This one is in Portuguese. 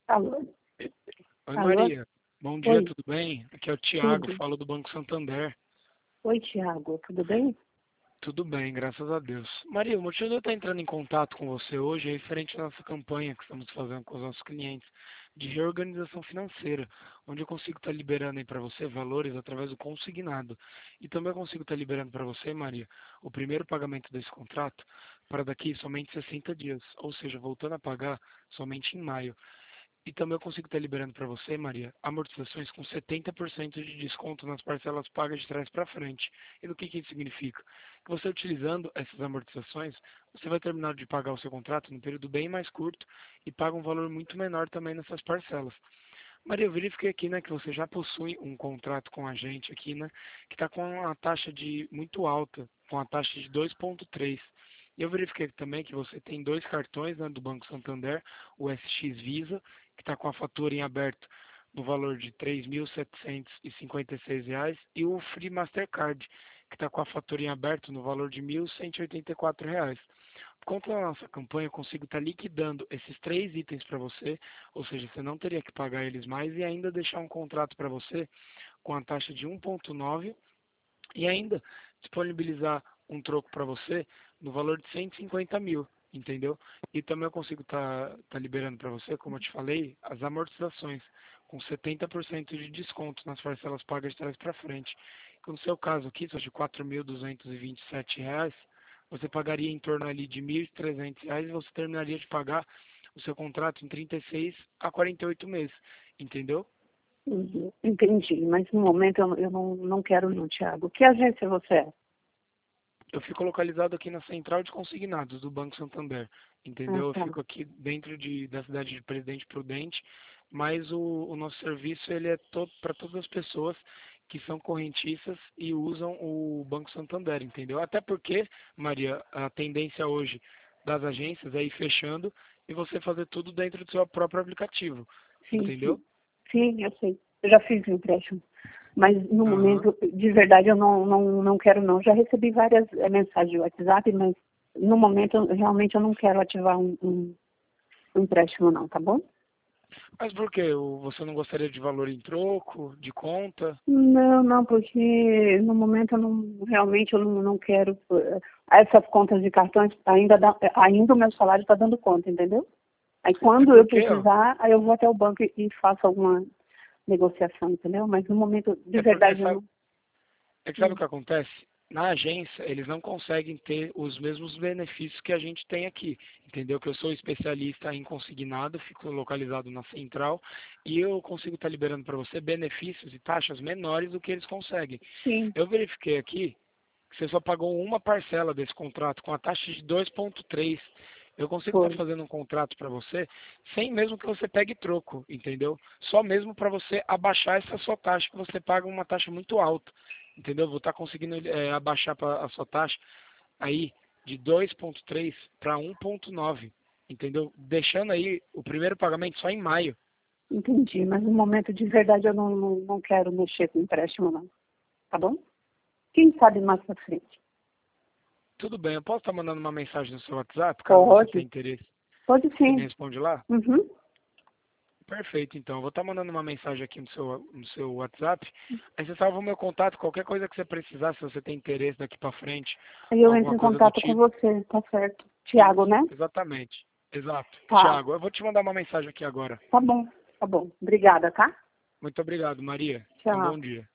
Alô? Oi, Alô? Maria. Bom dia, Oi, tudo bem? Aqui é o Thiago, tudo. falo do Banco Santander. Oi, Thiago, tudo bem? Tudo bem, graças a Deus. Maria, o motivo de eu estar entrando em contato com você hoje é referente à nossa campanha que estamos fazendo com os nossos clientes de reorganização financeira, onde eu consigo estar liberando aí para você valores através do consignado. E também eu consigo estar liberando para você, Maria, o primeiro pagamento desse contrato para daqui somente 60 dias, ou seja, voltando a pagar somente em maio. E também eu consigo estar liberando para você, Maria, amortizações com 70% de desconto nas parcelas pagas de trás para frente. E do que isso significa? Que você utilizando essas amortizações, você vai terminar de pagar o seu contrato num período bem mais curto e paga um valor muito menor também nessas parcelas. Maria, eu verifiquei aqui, né, que você já possui um contrato com a gente aqui, né, que está com uma taxa de muito alta, com a taxa de 2,3. E eu verifiquei também que você tem dois cartões, né, do Banco Santander, o SX Visa, que está com a fatura em aberto no valor de R$ 3.756, e o Free Mastercard, que está com a fatura em aberto no valor de R$ 1.184. Por conta da nossa campanha, eu consigo estar liquidando esses três itens para você, ou seja, você não teria que pagar eles mais e ainda deixar um contrato para você com a taxa de 1,9 e ainda disponibilizar um troco para você no valor de 150 mil, entendeu? E também eu consigo estar liberando para você, como eu te falei, as amortizações com 70% de desconto nas parcelas pagas de trás para frente. No seu caso aqui, só de R$ 4.227, você pagaria em torno ali de R$ 1.300 e você terminaria de pagar o seu contrato em 36 a 48 meses, entendeu? Entendi, mas no momento eu não quero não, Thiago. Que agência você é? Eu fico localizado aqui na central de consignados do Banco Santander, Ah, entendeu? Eu tá. fico aqui dentro da cidade de Presidente Prudente, mas o nosso serviço ele é todo para todas as pessoas que são correntistas e usam o Banco Santander, entendeu? Até porque, Maria, a tendência hoje das agências é ir fechando e você fazer tudo dentro do seu próprio aplicativo, Sim, entendeu? sim. Sim, eu sei. Eu já fiz o empréstimo. Mas no Aham. momento, de verdade, eu não quero não. Já recebi várias mensagens de WhatsApp, mas no momento, realmente, eu não quero ativar um empréstimo não, tá bom? Mas por quê? Você não gostaria de valor em troco, de conta? Não, porque no momento realmente eu não quero. Essas contas de cartões ainda o meu salário está dando conta, entendeu? Aí É quando eu porque, ó, precisar, aí eu vou até o banco e faço alguma negociação, entendeu? Mas no momento, de é porque verdade, eu não. É que sabe o que acontece? Na agência, eles não conseguem ter os mesmos benefícios que a gente tem aqui, entendeu? Que eu sou especialista em consignado, fico localizado na central, e eu consigo estar liberando para você benefícios e taxas menores do que eles conseguem. Sim, Eu verifiquei aqui que você só pagou uma parcela desse contrato com a taxa de 2,3. Eu consigo estar foi. fazendo um contrato para você sem mesmo que você pegue troco, entendeu? Só mesmo para você abaixar essa sua taxa, que você paga uma taxa muito alta, entendeu? Vou estar conseguindo abaixar a sua taxa aí de 2,3 para 1,9, entendeu? Deixando aí o primeiro pagamento só em maio. Entendi, mas no momento, de verdade, eu não quero mexer com empréstimo, não. Tá bom? Quem sabe mais pra frente? Tudo bem, eu posso estar mandando uma mensagem no seu WhatsApp, caso você tenha Pode? interesse. Pode Você me sim. responde lá? Uhum. Perfeito, então. Eu vou estar mandando uma mensagem aqui no seu WhatsApp. Aí você salva o meu contato, qualquer coisa que você precisar, se você tem interesse daqui para frente, Aí eu entro alguma em coisa do contato com tipo. você, tá certo. Tiago, Isso, né? exatamente. Exato. Tá. Tiago, eu vou te mandar uma mensagem aqui agora. Tá bom. Tá bom. Obrigada, tá? Muito obrigado, Maria. Tenha um bom Tchau. dia.